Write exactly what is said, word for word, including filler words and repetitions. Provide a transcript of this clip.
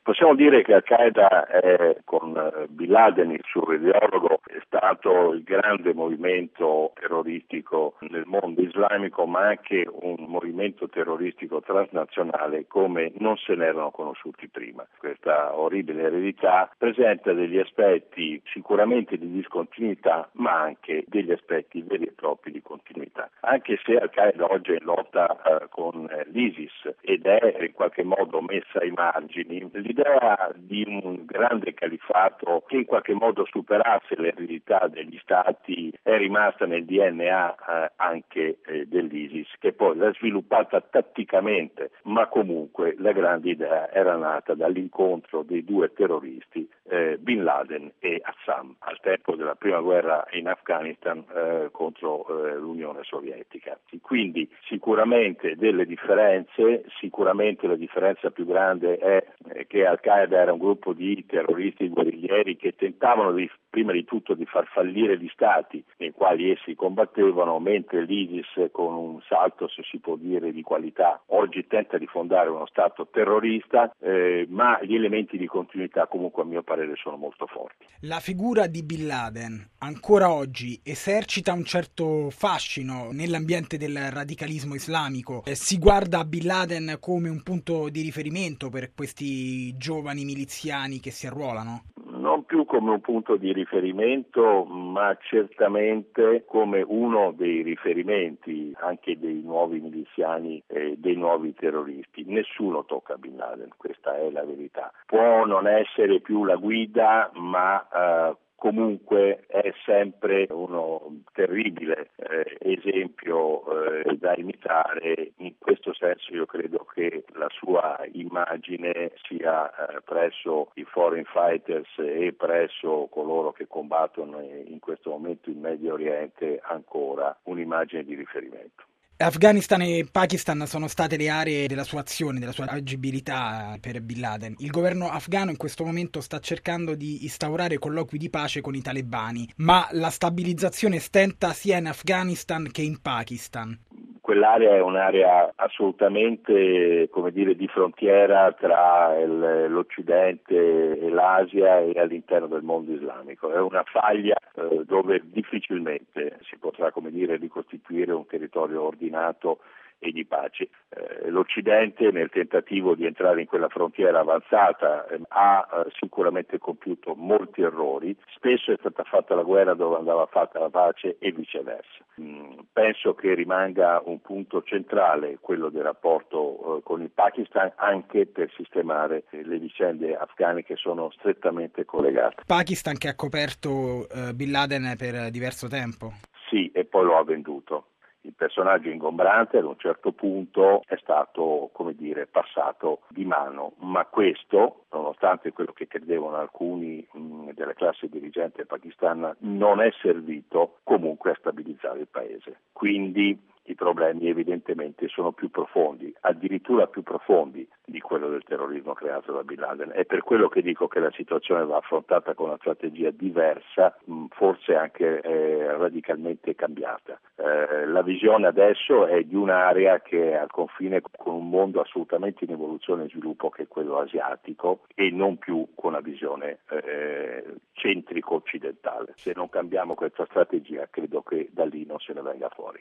Possiamo dire che Al-Qaeda è, con Bin Laden, il suo ideologo, è stato il grande movimento terroristico nel mondo islamico, ma anche un movimento terroristico transnazionale come non se ne erano conosciuti prima. Questa orribile eredità presenta degli aspetti sicuramente di discontinuità, ma anche degli aspetti veri e propri di continuità. Anche se Al-Qaeda oggi è in lotta eh, con l'ISIS ed è in qualche modo messa ai margini, l'idea di un grande califato che in qualche modo superasse l'eredità degli stati è rimasta nel D N A eh, anche eh, dell'ISIS, che poi l'ha sviluppata tatticamente, ma comunque la grande idea era nata dall'incontro dei due terroristi, eh, Bin Laden e Assam, al tempo della prima guerra in Afghanistan eh, contro eh, l'Unione Sovietica. Quindi sicuramente delle differenze, sicuramente la differenza più grande è eh, che Al-Qaeda era un gruppo di terroristi guerriglieri che tentavano di, prima di tutto di far fallire gli stati nei quali essi combattevano, mentre l'ISIS, con un salto, se si può dire, di qualità, oggi tenta di fondare uno stato terrorista, eh, ma gli elementi di continuità comunque a mio parere sono molto forti. La figura di Bin Laden ancora oggi esercita un certo fascino nell'ambiente del radicalismo islamico. Eh, si guarda a Bin Laden come un punto di riferimento per questi giovani miliziani che si arruolano? Non più come un punto di riferimento, ma certamente come uno dei riferimenti anche dei nuovi miliziani e dei nuovi terroristi. Nessuno tocca Bin Laden, questa è la verità. Può non essere più la guida, ma eh, comunque è sempre uno terribile eh, esempio eh, da imitare. In questo senso io credo che la sua immagine sia eh, presso i foreign fighters e presso coloro che combattono in questo momento in Medio Oriente ancora un'immagine di riferimento. Afghanistan e Pakistan sono state le aree della sua azione, della sua agibilità per Bin Laden. Il governo afghano in questo momento sta cercando di instaurare colloqui di pace con i talebani, ma la stabilizzazione stenta sia in Afghanistan che in Pakistan. Quell'area è un'area assolutamente, come dire, di frontiera tra il, l'Occidente e l'Asia e all'interno del mondo islamico. È una faglia eh, dove difficilmente si potrà, come dire, ricostituire un territorio ordinato e di pace. Eh, L'Occidente, nel tentativo di entrare in quella frontiera avanzata, eh, ha eh, sicuramente compiuto molti errori. Spesso è stata fatta la guerra dove andava fatta la pace e viceversa. Mm, penso che rimanga un punto centrale quello del rapporto eh, con il Pakistan, anche per sistemare eh, le vicende afghane che sono strettamente collegate. Pakistan che ha coperto eh, Bin Laden per diverso tempo? Sì, e poi lo ha venduto. Il personaggio ingombrante ad un certo punto è stato, come dire, passato di mano, ma questo, nonostante quello che credevano alcuni mh, della classe dirigente pakistana, non è servito comunque a stabilizzare il paese. Quindi i problemi evidentemente sono più profondi, addirittura più profondi di quello del terrorismo creato da Bin Laden. È per quello che dico che la situazione va affrontata con una strategia diversa, forse anche eh, radicalmente cambiata. Eh, la visione adesso è di un'area che è al confine con un mondo assolutamente in evoluzione e sviluppo che è quello asiatico e non più con una visione eh, centrico-occidentale. Se non cambiamo questa strategia credo che da lì non se ne venga fuori.